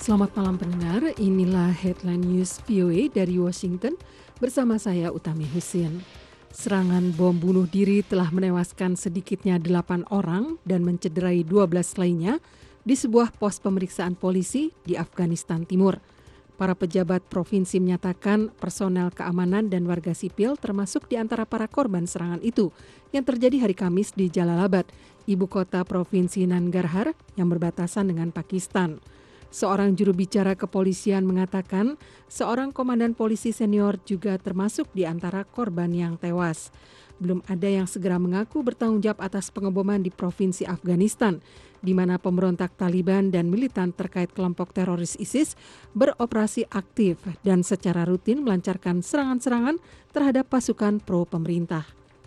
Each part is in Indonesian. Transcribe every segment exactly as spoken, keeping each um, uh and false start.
Selamat malam pendengar, inilah Headline News V O A dari Washington bersama saya Utami Husin. Serangan bom bunuh diri telah menewaskan sedikitnya delapan orang dan mencederai dua belas lainnya di sebuah pos pemeriksaan polisi di Afghanistan Timur. Para pejabat provinsi menyatakan personel keamanan dan warga sipil termasuk di antara para korban serangan itu yang terjadi hari Kamis di Jalalabad, ibu kota provinsi Nangarhar yang berbatasan dengan Pakistan. Seorang juru bicara kepolisian mengatakan seorang komandan polisi senior juga termasuk di antara korban yang tewas. Belum ada yang segera mengaku bertanggung jawab atas pengeboman di provinsi Afghanistan, di mana pemberontak Taliban dan militan terkait kelompok teroris ISIS beroperasi aktif dan secara rutin melancarkan serangan-serangan terhadap pasukan pro-pemerintah.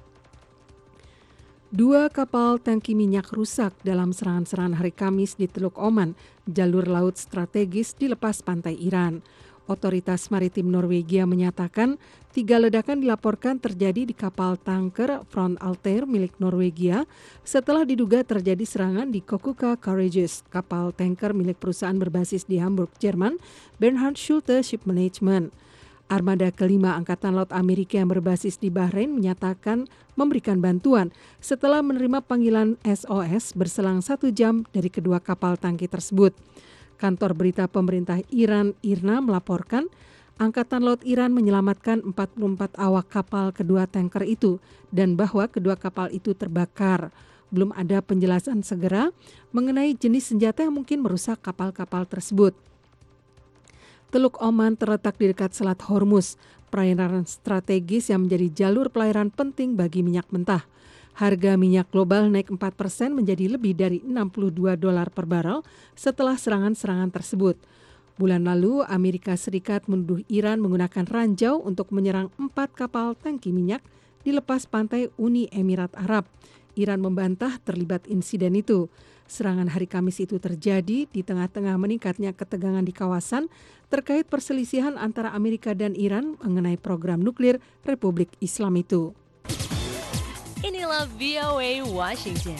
Dua kapal tangki minyak rusak dalam serangan-serangan hari Kamis di Teluk Oman, jalur laut strategis di lepas pantai Iran. Otoritas Maritim Norwegia menyatakan tiga ledakan dilaporkan terjadi di kapal tanker Front Altair milik Norwegia setelah diduga terjadi serangan di Kokuka Courageous, kapal tanker milik perusahaan berbasis di Hamburg, Jerman, Bernhard Schulte Ship Management. Armada kelima Angkatan Laut Amerika yang berbasis di Bahrain menyatakan memberikan bantuan setelah menerima panggilan S O S berselang satu jam dari kedua kapal tangki tersebut. Kantor berita pemerintah Iran, I R N A, melaporkan Angkatan Laut Iran menyelamatkan empat puluh empat awak kapal kedua tanker itu dan bahwa kedua kapal itu terbakar. Belum ada penjelasan segera mengenai jenis senjata yang mungkin merusak kapal-kapal tersebut. Teluk Oman terletak di dekat Selat Hormuz, perairan strategis yang menjadi jalur pelayaran penting bagi minyak mentah. Harga minyak global naik empat persen menjadi lebih dari enam puluh dua dolar per barel setelah serangan-serangan tersebut. Bulan lalu, Amerika Serikat menuduh Iran menggunakan ranjau untuk menyerang empat kapal tangki minyak di lepas pantai Uni Emirat Arab. Iran membantah terlibat insiden itu. Serangan hari Kamis itu terjadi di tengah-tengah meningkatnya ketegangan di kawasan terkait perselisihan antara Amerika dan Iran mengenai program nuklir Republik Islam itu. Inilah V O A Washington.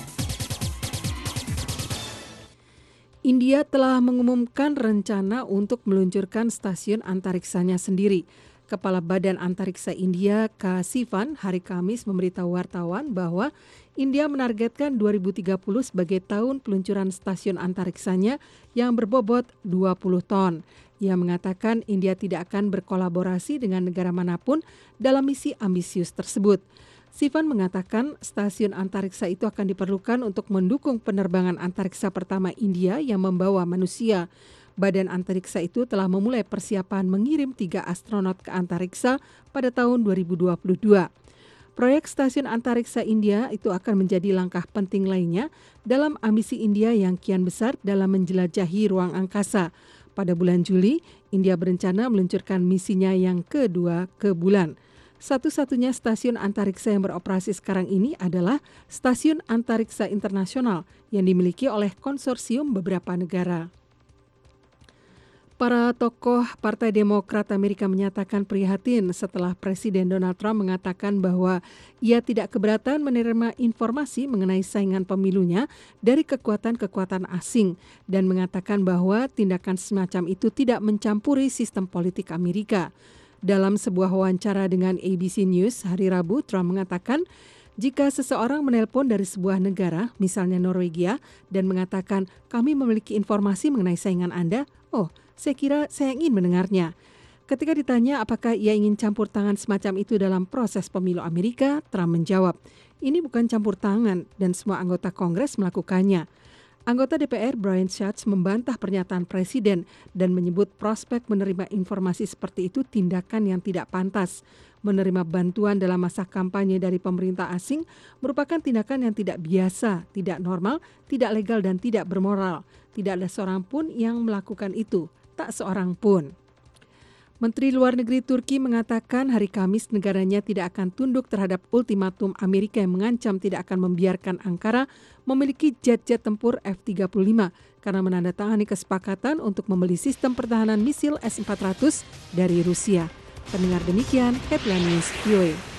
India telah mengumumkan rencana untuk meluncurkan stasiun antariksanya sendiri. Kepala Badan Antariksa India, K. Sivan, hari Kamis memberitahu wartawan bahwa India menargetkan dua ribu tiga puluh sebagai tahun peluncuran stasiun antariksanya yang berbobot dua puluh ton. Ia mengatakan India tidak akan berkolaborasi dengan negara manapun dalam misi ambisius tersebut. Sivan mengatakan stasiun antariksa itu akan diperlukan untuk mendukung penerbangan antariksa pertama India yang membawa manusia. Badan antariksa itu telah memulai persiapan mengirim tiga astronot ke antariksa pada tahun dua ribu dua puluh dua. Proyek stasiun antariksa India itu akan menjadi langkah penting lainnya dalam ambisi India yang kian besar dalam menjelajahi ruang angkasa. Pada bulan Juli, India berencana meluncurkan misinya yang kedua ke bulan. Satu-satunya stasiun antariksa yang beroperasi sekarang ini adalah Stasiun Antariksa Internasional yang dimiliki oleh konsorsium beberapa negara. Para tokoh Partai Demokrat Amerika menyatakan prihatin setelah Presiden Donald Trump mengatakan bahwa ia tidak keberatan menerima informasi mengenai saingan pemilunya dari kekuatan-kekuatan asing dan mengatakan bahwa tindakan semacam itu tidak mencampuri sistem politik Amerika. Dalam sebuah wawancara dengan A B C News hari Rabu, Trump mengatakan jika seseorang menelpon dari sebuah negara, misalnya Norwegia, dan mengatakan kami memiliki informasi mengenai saingan Anda, oh, saya kira saya ingin mendengarnya. Ketika ditanya apakah ia ingin campur tangan semacam itu dalam proses pemilu Amerika, Trump menjawab, ini bukan campur tangan dan semua anggota Kongres melakukannya. Anggota D P R Brian Schatz membantah pernyataan Presiden dan menyebut prospek menerima informasi seperti itu tindakan yang tidak pantas. Menerima bantuan dalam masa kampanye dari pemerintah asing merupakan tindakan yang tidak biasa, tidak normal, tidak legal dan tidak bermoral. Tidak ada seorang pun yang melakukan itu, tak seorang pun. Menteri Luar Negeri Turki mengatakan hari Kamis negaranya tidak akan tunduk terhadap ultimatum Amerika yang mengancam tidak akan membiarkan Ankara memiliki jet-jet tempur F tiga puluh lima karena menandatangani kesepakatan untuk membeli sistem pertahanan misil S empat ratus dari Rusia. Pendengar demikian, Headline News V O A.